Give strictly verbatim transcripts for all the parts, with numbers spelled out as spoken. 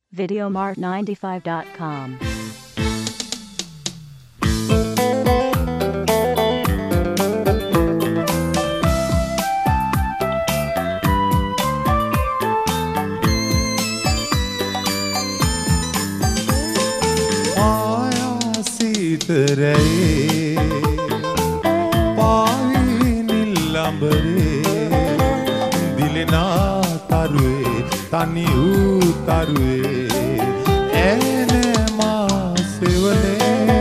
videomart ninety-five dot com. Terei pai nilambare dilena tarue tani utarue ene ma sevane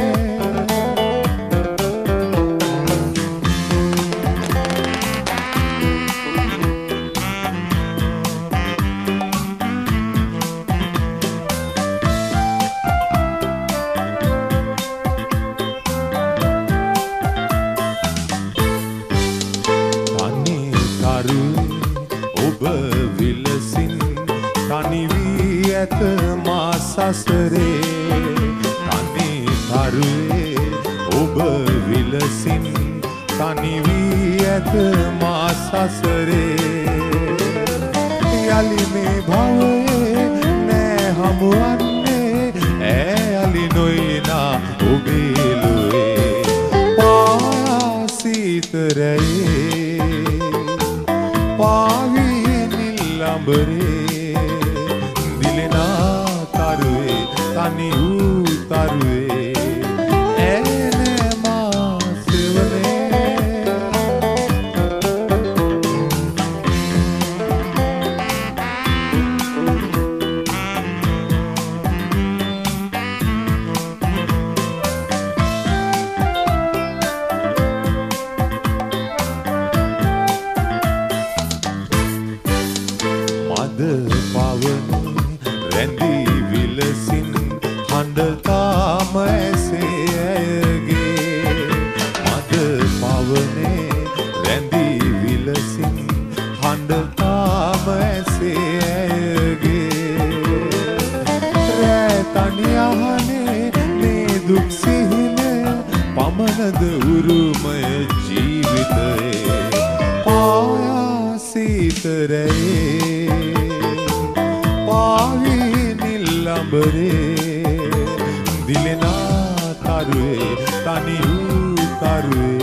සසරේ තනි තරුවේ ඔබ විලසින් තනි වී ඇත මා සසරේ යලි මේ භවයේ නෑ හමුවන්නේ ඈලි නොයනා ඔබේ ලොවේ පාසීතරයේ පාවී නිල්ලඹරේ tani utarue ene ma sevane mada pavane rendi vilasin හඬතාම ඇසේ ඇයගේ මද පවනේ රැඳී විලසින් හඬතාම ඇසේ ඇයගේ රෑ තනි අහනේ මේ දුක් සිහින පමණද උරුමය ජීවිතයේ පායාසීතරයේ පාවී නිල්ලඹරේ dilena tarue tani u tarue